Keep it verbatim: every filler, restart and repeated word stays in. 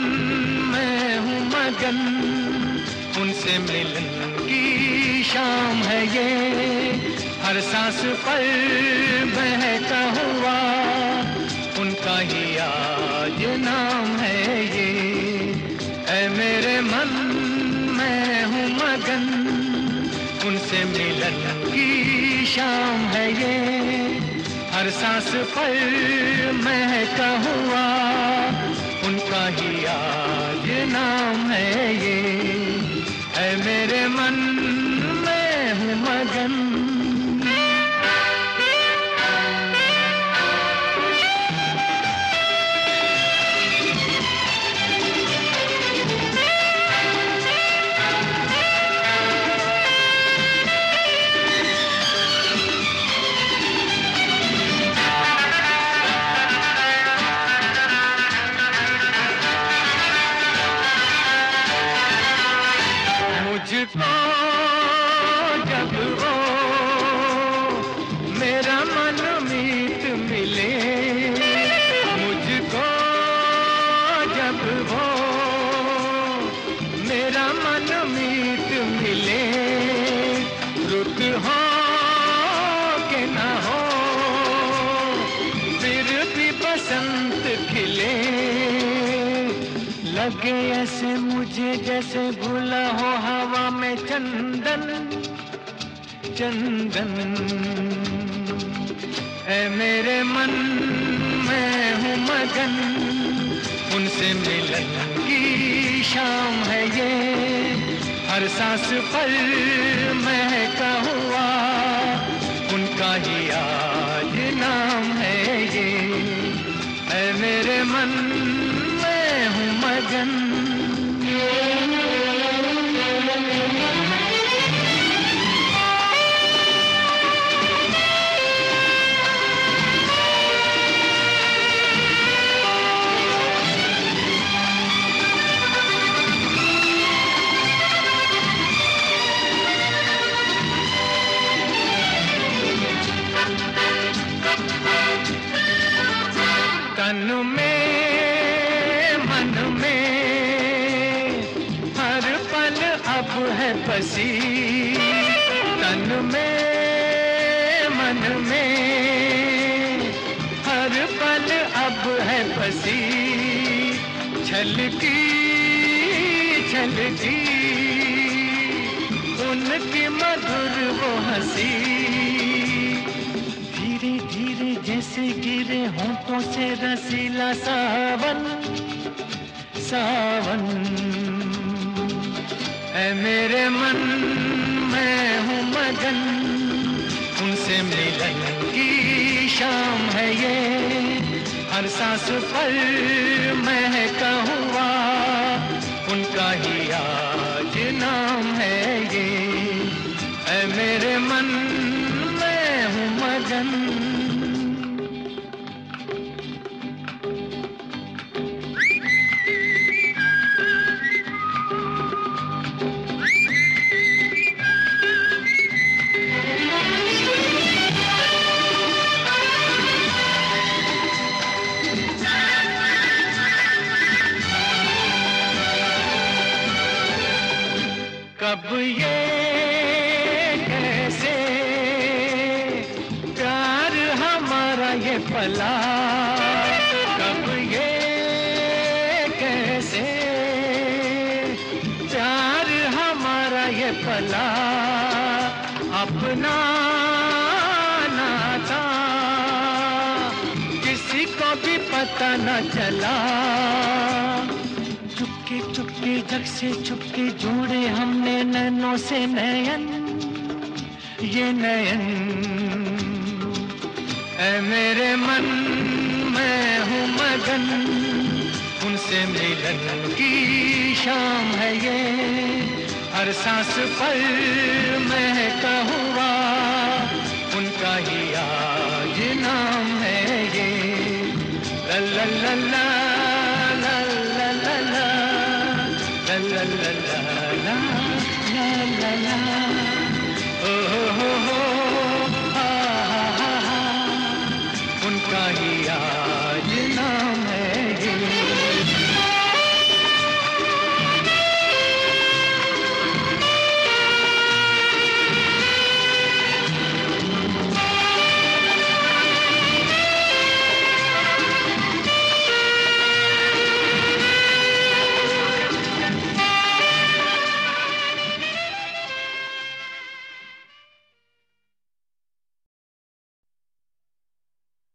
मैं हूँ मगन, उनसे मिलन की शाम है ये। हर सांस पर बहता हुआ उनका ही आज नाम है ये। ऐ मेरे मन मैं हूँ मगन, उनसे मिलन की शाम है ये। हर सांस पर महका हुआ उनका ही आज नाम है ये। ऐ मेरे मन मैं हूँ मगन। मुझको जब वो मेरा मन मीत मिले, मुझको जब वो मेरा मन मीत मिले, रुत हो के न हो फिर भी बसंत खिले। लगे ऐसे मुझे जैसे भूला हो हवा में चंदन चंदन। ऐ मेरे मन मैं हूँ मगन, उनसे मिलन की शाम है ये। हर सांस पर महका हुआ उनका ही आज नाम है ये। ऐ मेरे मन मैं हूँ मगन। तन में मन में हर पल अब है बसी, तन में मन में हर पल अब है बसी। छलकी छलकी उनकी मधुर वो हंसी, धीरे धीरे जैसे गिरे होंठों से रसीला सावन सावन। ऐ मेरे मन मैं हूँ मगन, उनसे मिलन की शाम है ये। हर सांस पर महका हुआ उनका ही आज नाम है ये। ऐ मेरे मन मैं हूँ मगन। कब ये कैसे प्यार हमारा ये पला, कब ये कैसे प्यार हमारा ये पला। अपना ना था किसी को भी पता न चला। चुपके चुपके जग से छुपके जोड़े हमने नैनों से नयन ये नयन। ऐ मेरे मन मैं हूँ मगन, उनसे मिलन की शाम है ये। हर सांस पर महका हुआ उनका ही आज नाम है ये। ला ला ला ला ला ला ला ला ला ला ला ला ला ला ला ला। ओ हो हो